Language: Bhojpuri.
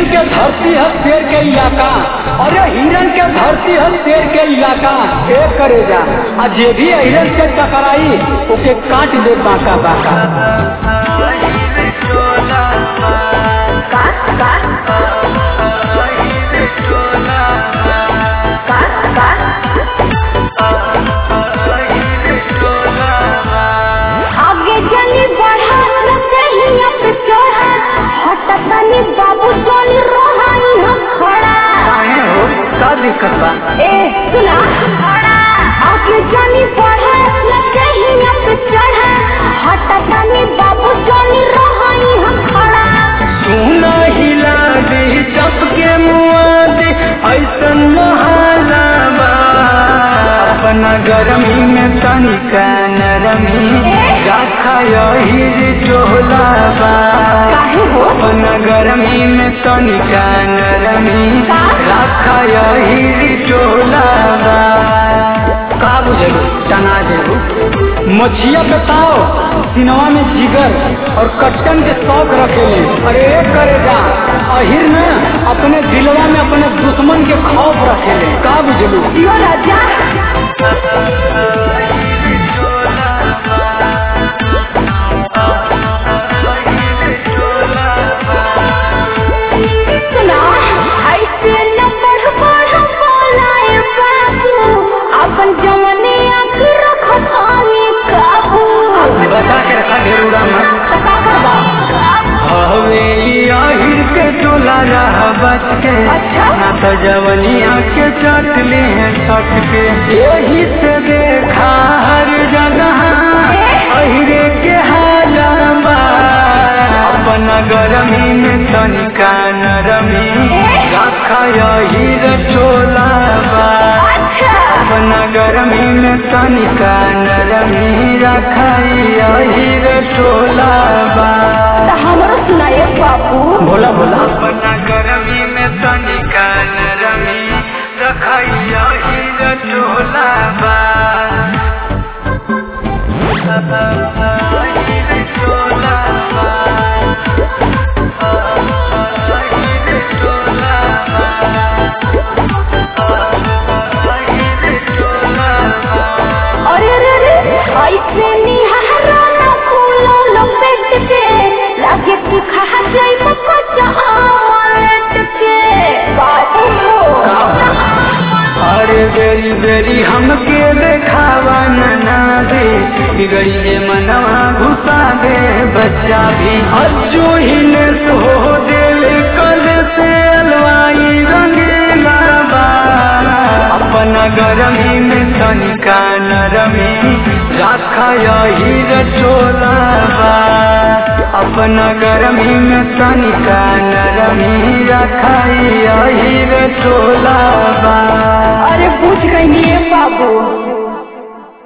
हिरन के धरती है शेर के इलाका, अरे हिरन के धरती है शेर के इलाका। एक करे जा आ जे भी हिरन से टकराई ओके काट दे बाका बाका। आगे जनी बढ़ा कहीं पे चढ़ा हटा तनी बाबू जोनी रोहानी हम खड़ा। काहे हो का दिक्कत बा? ए सुना आगे जनी बढ़ा कहीं पे चढ़ा हटा तनी बाबू जोनी रोहानी हम खड़ा। सुना हिला दे चपके मुआ दे ऐसन मोहल्ला बा। अपना गरमी में तनिका नरमी रखा यही टोला बा। काहे हो? अपना गरमी में तनिका नरमी रखा यही टोला बा। का बुझेगो तना जेगो मछिया बताओ सिनवा में जिगर और कट्टन के शौक रखेले। अरे करे जा अहिर में अपने दिलवा में अपने दुश्मन के खौफ रखेले। का बुझलू यो राजा सुना ऐसे न बढ़ बोलाए बाबू अपन जमने आँख रखत आगे काबू। बता के रखा घेरूड़ा मत का करबा? हवे अहिर के टोला रह बच के। अच्छा? ना तो जवनिया के चटले हैं सट के। यही से देखा हर जगह अहिरे के हालबा। अपना गरमी में तनिका नरमी रखा अहिर टोला बा। अच्छा अपना गरमी में तनिका नरमी रखा अहिर टोला बा। तो हमरो सुनाए बाबू। बोला बोला। अपना गरमी में तनिका नरमी रखा अहिर टोला बा। अहिर टोला बा। अहिर टोला बा। अहिर टोला बा। अरे रे रे ऐसे निहारा न खोलो लपेट के लागे कि खा जाई कच्चा आमलेट के बाबू हो। अरे बेरी बेरी हमके देखावा ना दे बिगड़िए मनवा घुसा दे बच्चा भी। अज्जू ही ने सो दिल कल से अलवाई रंगीला बा। अपना गरमी में तनिका नरमी रखा यही टोला बा। अपना गरमी में तनिका नरमी रखा यही टोला बा। अरे पूछ गई बाबू।